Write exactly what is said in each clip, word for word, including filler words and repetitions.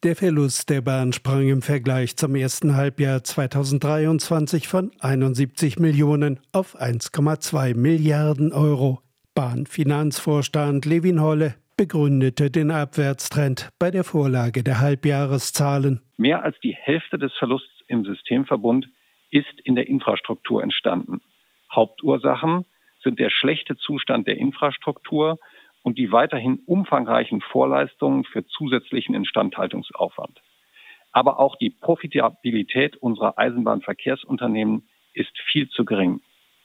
Der Verlust der Bahn sprang im Vergleich zum ersten Halbjahr zweitausenddreiundzwanzig von einundsiebzig Millionen auf eins Komma zwei Milliarden Euro. Bahnfinanzvorstand Levin Holle begründete den Abwärtstrend bei der Vorlage der Halbjahreszahlen. Mehr als die Hälfte des Verlusts im Systemverbund ist in der Infrastruktur entstanden. Hauptursachen sind der schlechte Zustand der Infrastruktur und die weiterhin umfangreichen Vorleistungen für zusätzlichen Instandhaltungsaufwand. Aber auch die Profitabilität unserer Eisenbahnverkehrsunternehmen ist viel zu gering.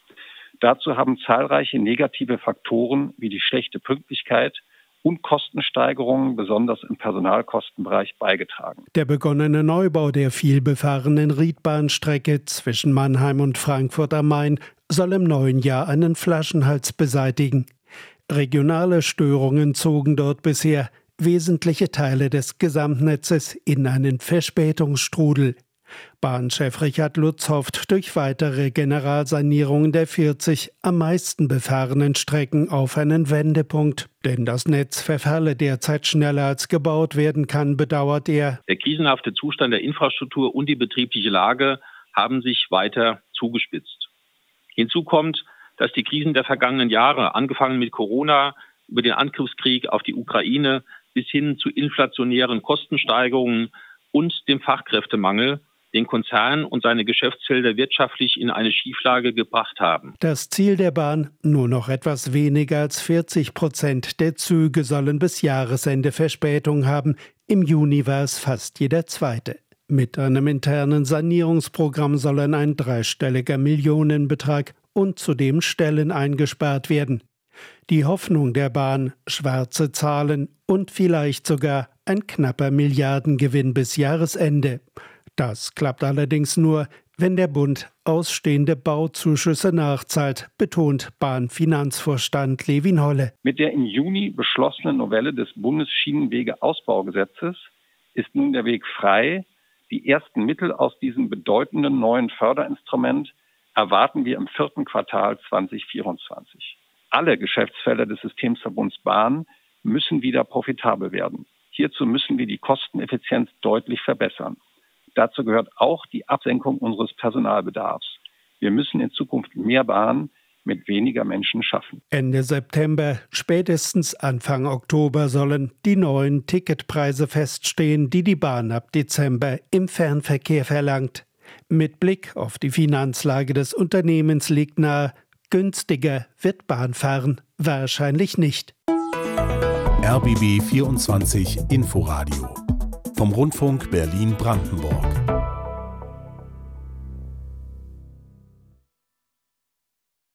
Dazu haben zahlreiche negative Faktoren wie die schlechte Pünktlichkeit und Kostensteigerungen, besonders im Personalkostenbereich, beigetragen. Der begonnene Neubau der vielbefahrenen Riedbahnstrecke zwischen Mannheim und Frankfurt am Main soll im neuen Jahr einen Flaschenhals beseitigen. Regionale Störungen zogen dort bisher wesentliche Teile des Gesamtnetzes in einen Verspätungsstrudel. Bahnchef Richard Lutz hofft durch weitere Generalsanierungen der vierzig am meisten befahrenen Strecken auf einen Wendepunkt. Denn das Netz verfalle derzeit schneller als gebaut werden kann, bedauert er. Der krisenhafte Zustand der Infrastruktur und die betriebliche Lage haben sich weiter zugespitzt. Hinzu kommt, dass die Krisen der vergangenen Jahre, angefangen mit Corona, über den Angriffskrieg auf die Ukraine bis hin zu inflationären Kostensteigerungen und dem Fachkräftemangel, den Konzern und seine Geschäftsfelder wirtschaftlich in eine Schieflage gebracht haben. Das Ziel der Bahn: nur noch etwas weniger als vierzig Prozent der Züge sollen bis Jahresende Verspätung haben. Im Juni war es fast jeder zweite. Mit einem internen Sanierungsprogramm sollen ein dreistelliger Millionenbetrag und zudem Stellen eingespart werden. Die Hoffnung der Bahn: schwarze Zahlen und vielleicht sogar ein knapper Milliardengewinn bis Jahresende. Das klappt allerdings nur, wenn der Bund ausstehende Bauzuschüsse nachzahlt, betont Bahnfinanzvorstand Levin Holle. Mit der im Juni beschlossenen Novelle des Bundesschienenwegeausbaugesetzes ist nun der Weg frei. Die ersten Mittel aus diesem bedeutenden neuen Förderinstrument erwarten wir im vierten Quartal zweitausendvierundzwanzig. Alle Geschäftsfelder des Systemverbunds Bahn müssen wieder profitabel werden. Hierzu müssen wir die Kosteneffizienz deutlich verbessern. Dazu gehört auch die Absenkung unseres Personalbedarfs. Wir müssen in Zukunft mehr Bahn mit weniger Menschen schaffen. Ende September, spätestens Anfang Oktober sollen die neuen Ticketpreise feststehen, die die Bahn ab Dezember im Fernverkehr verlangt. Mit Blick auf die Finanzlage des Unternehmens liegt nahe, günstiger wird Bahnfahren wahrscheinlich nicht. R B B vierundzwanzig Inforadio vom Rundfunk Berlin-Brandenburg.